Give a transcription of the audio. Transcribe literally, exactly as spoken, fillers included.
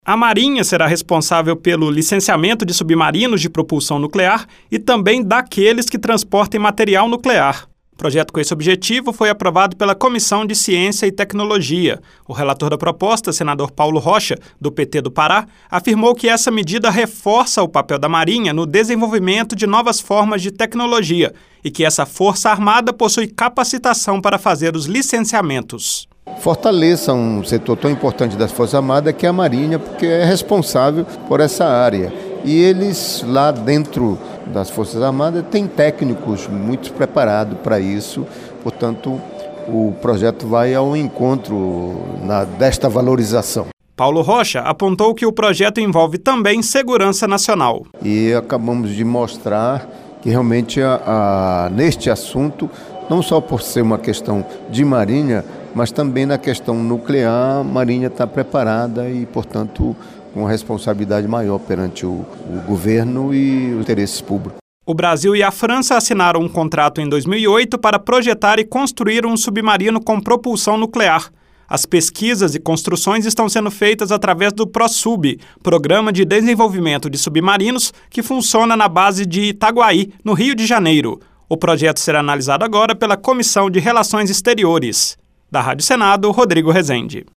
A Marinha será responsável pelo licenciamento de submarinos de propulsão nuclear e também daqueles que transportem material nuclear. O projeto com esse objetivo foi aprovado pela Comissão de Ciência e Tecnologia. O relator da proposta, senador Paulo Rocha, do P T do Pará, afirmou que essa medida reforça o papel da Marinha no desenvolvimento de novas formas de tecnologia e que essa força armada possui capacitação para fazer os licenciamentos. Fortaleça um setor tão importante das Forças Armadas que é a Marinha, porque é responsável por essa área. E eles lá dentro das Forças Armadas têm técnicos muito preparados para isso, portanto o projeto vai ao encontro na, desta valorização. Paulo Rocha apontou que o projeto envolve também segurança nacional. E acabamos de mostrar que realmente a, a, neste assunto, não só por ser uma questão de Marinha, mas também na questão nuclear, a Marinha está preparada e, portanto, com uma responsabilidade maior perante o, o governo e os interesses públicos. O Brasil e a França assinaram um contrato em dois mil e oito para projetar e construir um submarino com propulsão nuclear. As pesquisas e construções estão sendo feitas através do ProSub, Programa de Desenvolvimento de Submarinos, que funciona na base de Itaguaí, no Rio de Janeiro. O projeto será analisado agora pela Comissão de Relações Exteriores. Da Rádio Senado, Rodrigo Rezende.